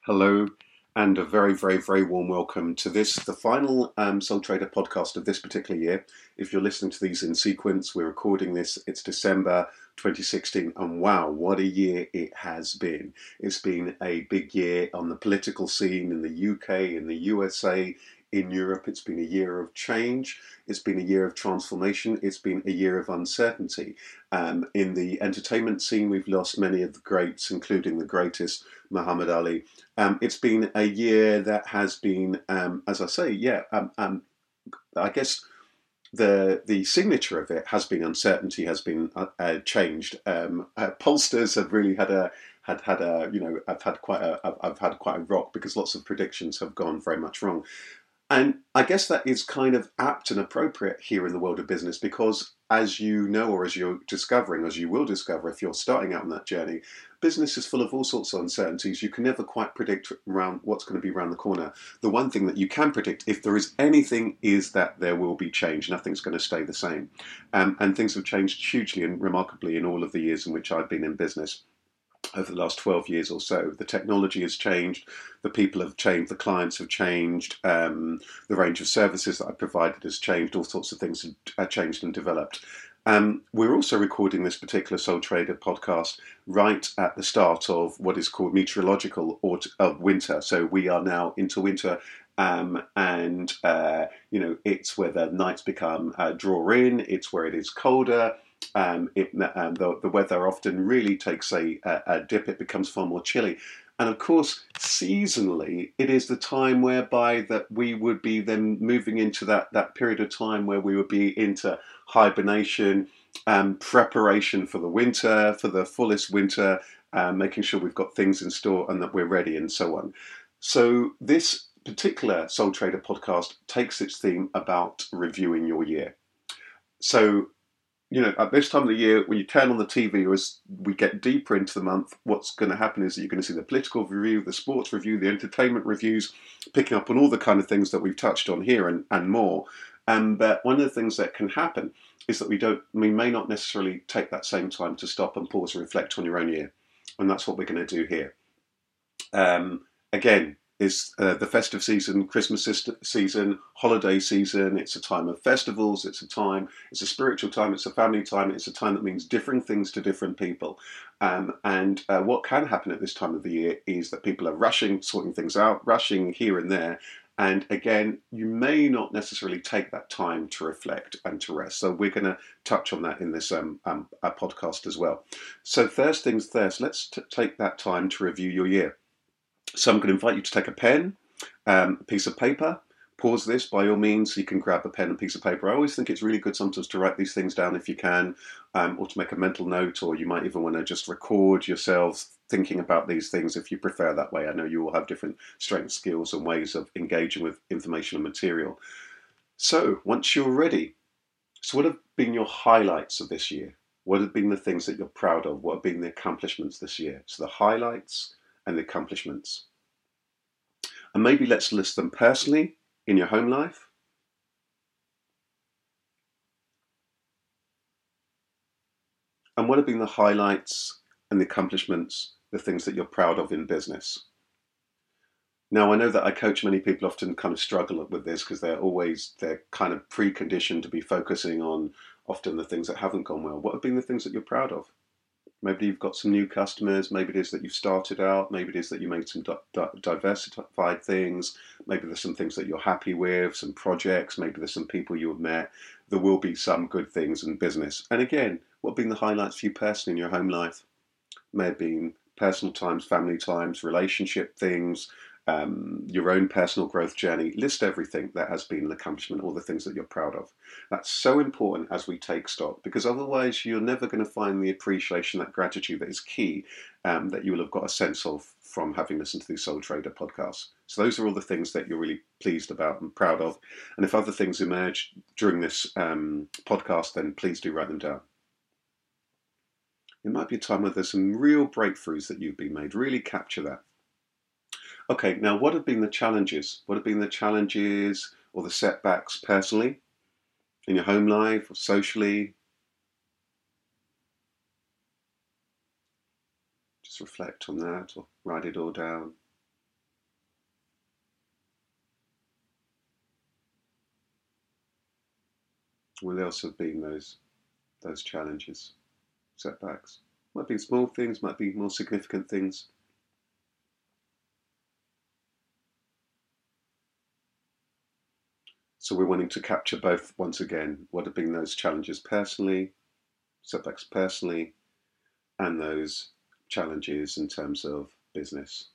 Hello, and a very, very, very warm welcome to this, the final Soul Trader podcast of this particular year. If you're listening to these in sequence, we're recording this, it's December 2016, and wow, what a year it has been. It's been a big year on the political scene in the UK, in the USA, in Europe. It's been a year of change. It's been a year of transformation. It's been a year of uncertainty. In the entertainment scene, we've lost many of the greats, including the greatest, Muhammad Ali. It's been a year that has been, as I say, I guess the signature of it has been uncertainty, has been changed. Pollsters have really had a I've had quite a rock because lots of predictions have gone very much wrong. And I guess that is kind of apt and appropriate here in the world of business because, as you know, or as you're discovering, as you will discover if you're starting out on that journey, business is full of all sorts of uncertainties. You can never quite predict around what's going to be around the corner. The one thing that you can predict, if there is anything, is that there will be change. Nothing's going to stay the same. And things have changed hugely and remarkably in all of the years in which I've been in business. Over the last 12 years or so, the technology has changed, the people have changed, the clients have changed, the range of services that I provided has changed, all sorts of things have changed and developed. We're also recording this particular Soul Trader podcast right at the start of what is called meteorological winter. So we are now into winter, it's where the nights become draw in. It's where it is colder. The weather often really takes a dip. It becomes far more chilly. And of course, seasonally, it is the time whereby that we would be then moving into that period of time where we would be into hibernation, preparation for the winter, for the fullest winter, making sure we've got things in store and that we're ready and so on. So this particular Soul Trader podcast takes its theme about reviewing your year. So at this time of the year, when you turn on the TV, or as we get deeper into the month, what's going to happen is that you're going to see the political review, the sports review, the entertainment reviews, picking up on all the kind of things that we've touched on here and more. But one of the things that can happen is that we may not necessarily take that same time to stop and pause and reflect on your own year. And that's what we're going to do here. Again, is the festive season, Christmas season, holiday season. It's a time of festivals. It's a spiritual time. It's a family time. It's a time that means different things to different people. What can happen at this time of the year is that people are rushing, sorting things out, rushing here and there. And again, you may not necessarily take that time to reflect and to rest. So we're going to touch on that in this podcast as well. So first things first, let's take that time to review your year. So I'm going to invite you to take a pen, a piece of paper. Pause this by all means. You can grab a pen and piece of paper. I always think it's really good sometimes to write these things down if you can, or to make a mental note, or you might even want to just record yourself thinking about these things if you prefer that way. I know you all have different strengths, skills, and ways of engaging with information and material. So once you're ready, so what have been your highlights of this year? What have been the things that you're proud of? What have been the accomplishments this year? So the highlights and the accomplishments. And maybe let's list them personally in your home life. And what have been the highlights and the accomplishments, the things that you're proud of in business? Now, I know that I coach many people often kind of struggle with this because they're kind of preconditioned to be focusing on often the things that haven't gone well. What have been the things that you're proud of? Maybe you've got some new customers. Maybe it is that you've started out. Maybe it is that you made some diversified things. Maybe there's some things that you're happy with, some projects. Maybe there's some people you have met. There will be some good things in business. And again, what have been the highlights for you personally in your home life? May have been personal times, family times, relationship things, your own personal growth journey. List everything that has been an accomplishment, all the things that you're proud of. That's so important as we take stock, because otherwise you're never going to find the appreciation, that gratitude that is key, that you will have got a sense of from having listened to these Soul Trader podcasts. So those are all the things that you're really pleased about and proud of. And if other things emerge during this podcast, then please do write them down. It might be a time where there's some real breakthroughs that you've been made. Really capture that. Okay, now what have been the challenges? What have been the challenges or the setbacks personally, in your home life or socially? Just reflect on that or write it all down. What else have been those challenges, setbacks? Might be small things, might be more significant things. So we're wanting to capture both, once again, what have been those challenges personally, setbacks personally, and those challenges in terms of business.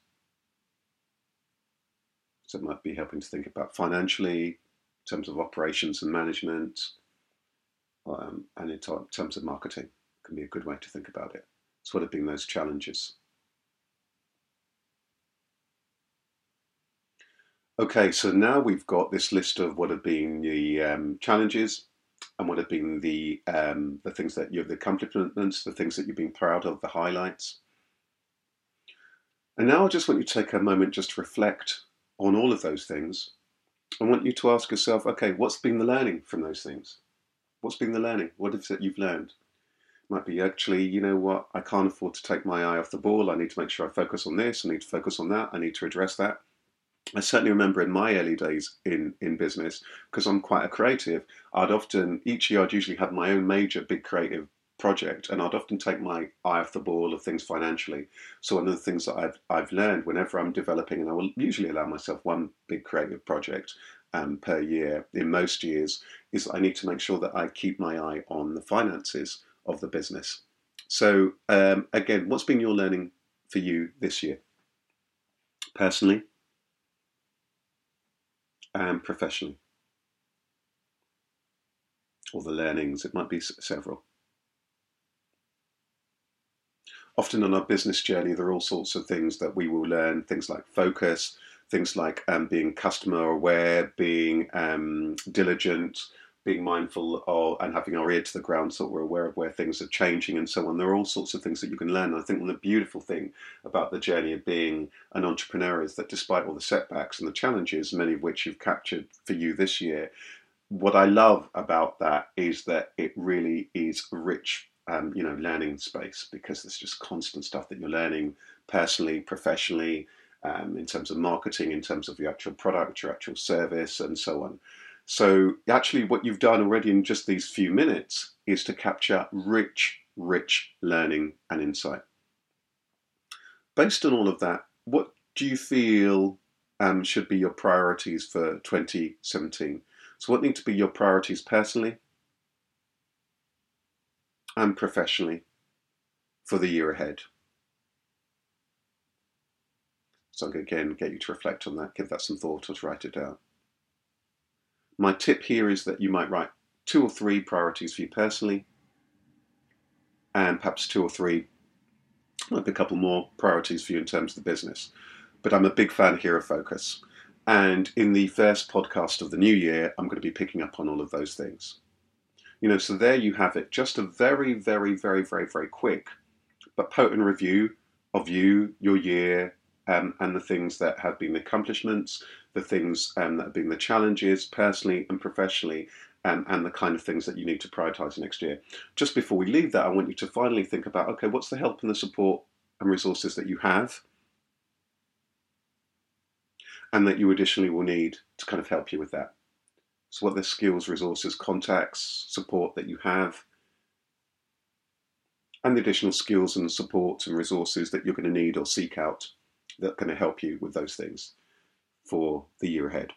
So it might be helping to think about financially, in terms of operations and management, and in terms of marketing. Can be a good way to think about it. So what have been those challenges? Okay, so now we've got this list of what have been the challenges and what have been the things that the accomplishments, the things that you've been proud of, the highlights. And now I just want you to take a moment just to reflect on all of those things. I want you to ask yourself, okay, what's been the learning from those things? What's been the learning? What is it you've learned? Might be actually, you know what, I can't afford to take my eye off the ball. I need to make sure I focus on this. I need to focus on that. I need to address that. I certainly remember in my early days in business, because I'm quite a creative, each year I'd usually have my own major big creative project, and I'd often take my eye off the ball of things financially. So one of the things that I've learned whenever I'm developing, and I will usually allow myself one big creative project per year in most years, is I need to make sure that I keep my eye on the finances of the business. So again, what's been your learning for you this year, personally and professionally? Or the learnings, it might be several. Often on our business journey, there are all sorts of things that we will learn, things like focus, things like being customer aware, being diligent, being mindful of, and having our ear to the ground so that we're aware of where things are changing and so on. There are all sorts of things that you can learn. I think the beautiful thing about the journey of being an entrepreneur is that despite all the setbacks and the challenges, many of which you've captured for you this year, what I love about that is that it really is a rich, learning space, because there's just constant stuff that you're learning personally, professionally, in terms of marketing, in terms of your actual product, your actual service, and so on. So actually, what you've done already in just these few minutes is to capture rich, rich learning and insight. Based on all of that, what do you feel should be your priorities for 2017? So what need to be your priorities personally and professionally for the year ahead? So I'm going to again get you to reflect on that, give that some thought, or to write it down. My tip here is that you might write 2 or 3 priorities for you personally, and perhaps 2 or 3, might be a couple more priorities for you in terms of the business. But I'm a big fan here of focus. And in the first podcast of the new year, I'm going to be picking up on all of those things. So there you have it. Just a very, very, very, very, very quick but potent review of you, your year, and the things that have been the accomplishments, the things that have been the challenges personally and professionally, and the kind of things that you need to prioritise next year. Just before we leave that, I want you to finally think about, okay, what's the help and the support and resources that you have and that you additionally will need to kind of help you with that. So what are the skills, resources, contacts, support that you have, and the additional skills and support and resources that you're going to need or seek out that are going to help you with those things for the year ahead.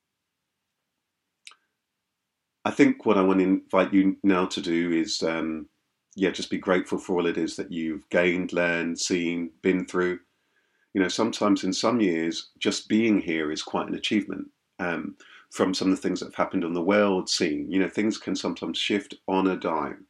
I think what I want to invite you now to do is, just be grateful for all it is that you've gained, learned, seen, been through. Sometimes in some years, just being here is quite an achievement. From some of the things that have happened on the world scene, things can sometimes shift on a dime.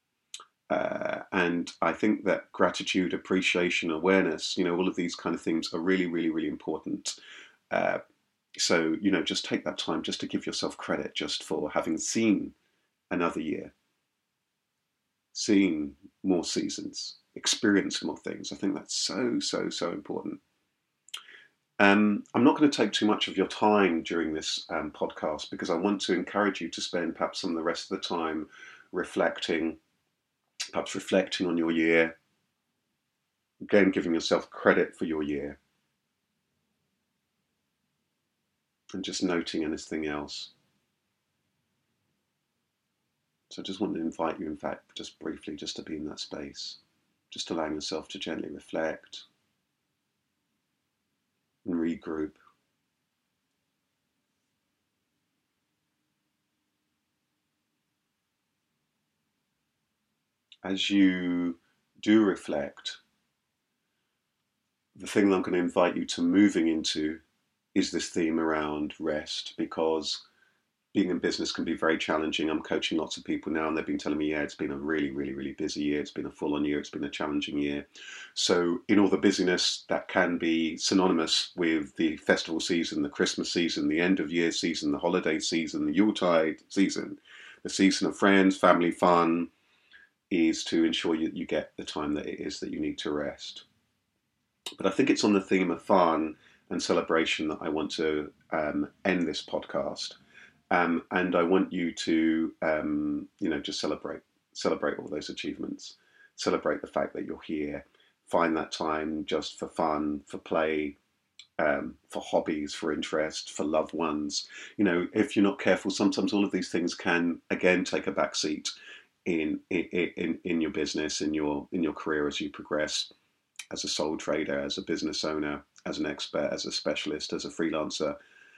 And I think that gratitude, appreciation, awareness, all of these kind of things are really, really, really important. So, just take that time just to give yourself credit just for having seen another year, seen more seasons, experienced more things. I think that's so, so, so important. I'm not going to take too much of your time during this podcast, because I want to encourage you to spend perhaps some of the rest of the time reflecting on your year, again, giving yourself credit for your year, and just noting anything else. So I just want to invite you, in fact, just briefly, just to be in that space, just allowing yourself to gently reflect and regroup. As you do reflect, the thing that I'm going to invite you to moving into is this theme around rest, because being in business can be very challenging. I'm coaching lots of people now, and they've been telling me, yeah, it's been a really, really, really busy year. It's been a full on year. It's been a challenging year. So, in all the busyness, that can be synonymous with the festival season, the Christmas season, the end of year season, the holiday season, the Yuletide season, the season of friends, family fun, is to ensure you get the time that it is that you need to rest. But I think it's on the theme of fun and celebration that I want to end this podcast. And I want you to, just celebrate all those achievements, celebrate the fact that you're here, find that time just for fun, for play, for hobbies, for interest, for loved ones. If you're not careful, sometimes all of these things can again take a back seat in your business, in your career as you progress, as a sole trader, as a business owner, as an expert, as a specialist, as a freelancer,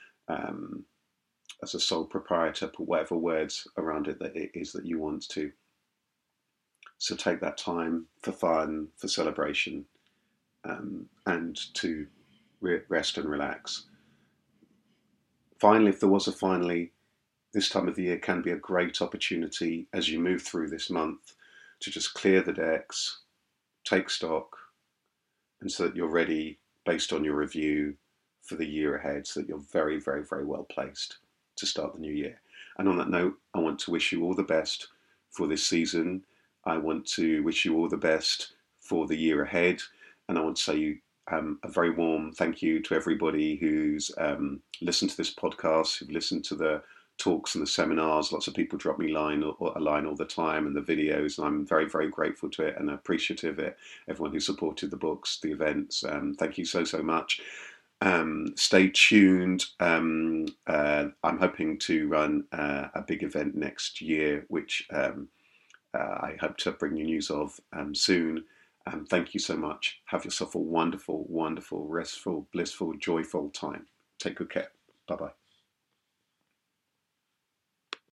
as a sole proprietor. Put whatever words around it that it is that you want to. So take that time for fun, for celebration, and to rest and relax. Finally, if there was a finally, this time of the year can be a great opportunity as you move through this month to just clear the decks, take stock, and so that you're ready based on your review for the year ahead, so that you're very, very, very well placed to start the new year. And on that note, I want to wish you all the best for this season. I want to wish you all the best for the year ahead. And I want to say a very warm thank you to everybody who's listened to this podcast, who've listened to the talks and the seminars. Lots of people drop me a line all the time, and the videos, and I'm very, very grateful to it and appreciative of it. Everyone who supported the books, the events, thank you so, so much. Stay tuned. I'm hoping to run a big event next year, which I hope to bring you news of soon. Thank you so much. Have yourself a wonderful, wonderful, restful, blissful, joyful time. Take good care. Bye-bye.